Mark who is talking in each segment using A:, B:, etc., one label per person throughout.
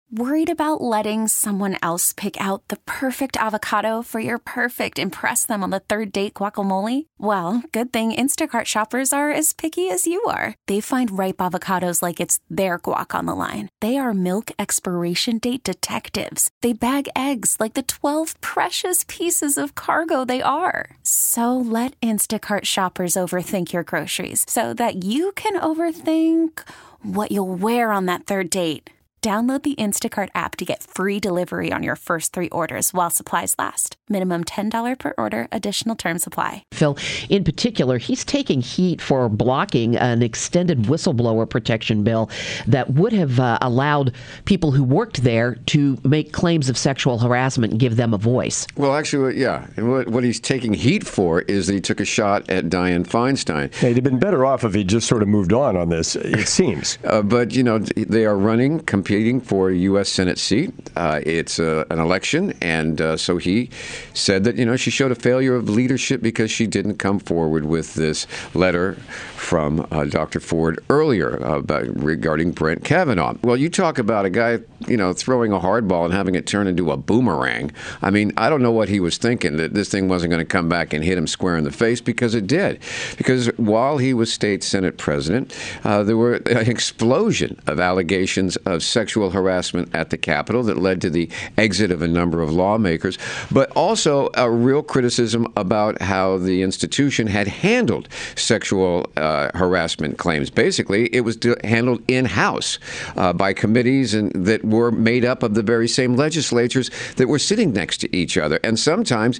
A: Worried about letting someone else pick out the perfect avocado for your perfect impress them on the third date guacamole? Well, good thing Instacart shoppers are as picky as you are. They find ripe avocados like it's their guac on the line. They are milk expiration date detectives. They bag eggs like the 12 precious pieces of cargo they are. So let Instacart shoppers overthink your groceries so that you can overthink what you'll wear on that third date. Download the Instacart app to get free delivery on your first 3 orders while supplies last. Minimum $10 per order. Additional terms apply.
B: Phil, in particular, he's taking heat for blocking an extended whistleblower protection bill that would have allowed people who worked there to make claims of sexual harassment and give them a voice.
C: Well, actually, yeah. And what he's taking heat for is that he took a shot at Dianne Feinstein.
D: He'd have been better off if he just sort of moved on this, it seems.
C: But, they are competing for a U.S. Senate seat. It's an election, and so he said that, she showed a failure of leadership because she didn't come forward with this letter from Dr. Ford earlier regarding Brett Kavanaugh. Well, you talk about a guy, throwing a hardball and having it turn into a boomerang. I mean, I don't know what he was thinking, that this thing wasn't going to come back and hit him square in the face, because it did. Because while he was state Senate president, there were an explosion of allegations of sexual harassment at the Capitol that led to the exit of a number of lawmakers, but also a real criticism about how the institution had handled sexual harassment claims. Basically, it was handled in-house by committees that were made up of the very same legislatures that were sitting next to each other. And sometimes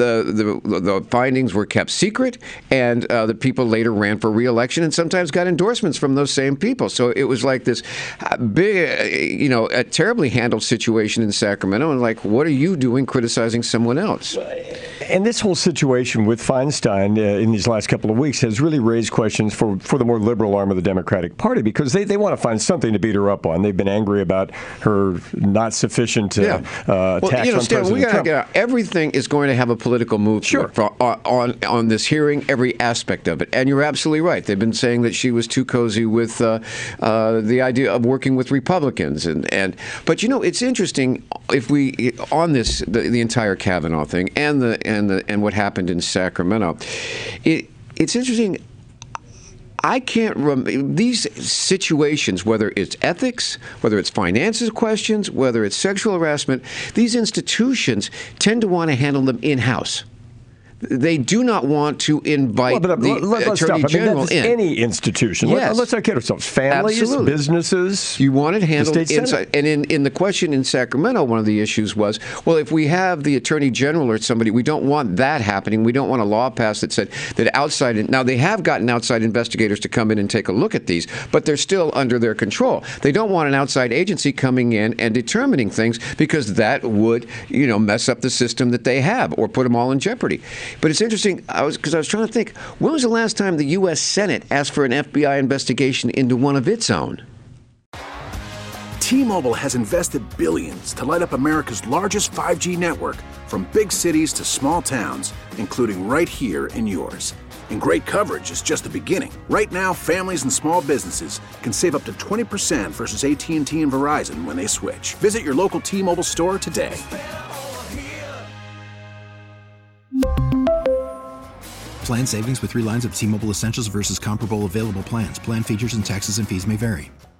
C: the findings were kept secret, and the people later ran for re-election and sometimes got endorsements from those same people. So it was like this big, a terribly handled situation in Sacramento. And what are you doing criticizing someone else?
D: And this whole situation with Feinstein in these last couple of weeks has really raised questions for the more liberal arm of the Democratic Party, because they want to find something to beat her up on. They've been angry about her not sufficient attacks on President Trump.
C: Everything is going to have a political move on this hearing, every aspect of it. And you're absolutely right. They've been saying that she was too cozy with the idea of working with Republicans. But it's interesting if we on this the entire Kavanaugh thing and what happened in Sacramento. It's interesting. I can't remember these situations, whether it's ethics, whether it's finances questions, whether it's sexual harassment. These institutions tend to want to handle them in-house. They do not want to invite the Attorney General in.
D: Any institution.
C: Yes.
D: Let's not kid ourselves. Families,
C: Absolutely.
D: Businesses.
C: You want it handled inside. And in the question in Sacramento, one of the issues was, well, if we have the Attorney General or somebody, we don't want that happening. We don't want a law passed that said that outside. Now, they have gotten outside investigators to come in and take a look at these, but they're still under their control. They don't want an outside agency coming in and determining things, because that would, mess up the system that they have or put them all in jeopardy. But it's interesting, because I was trying to think, when was the last time the U.S. Senate asked for an FBI investigation into one of its own?
E: T-Mobile has invested billions to light up America's largest 5G network, from big cities to small towns, including right here in yours. And great coverage is just the beginning. Right now, families and small businesses can save up to 20% versus AT&T and Verizon when they switch. Visit your local T-Mobile store today.
F: Plan savings with 3 lines of T-Mobile Essentials versus comparable available plans. Plan features and taxes and fees may vary.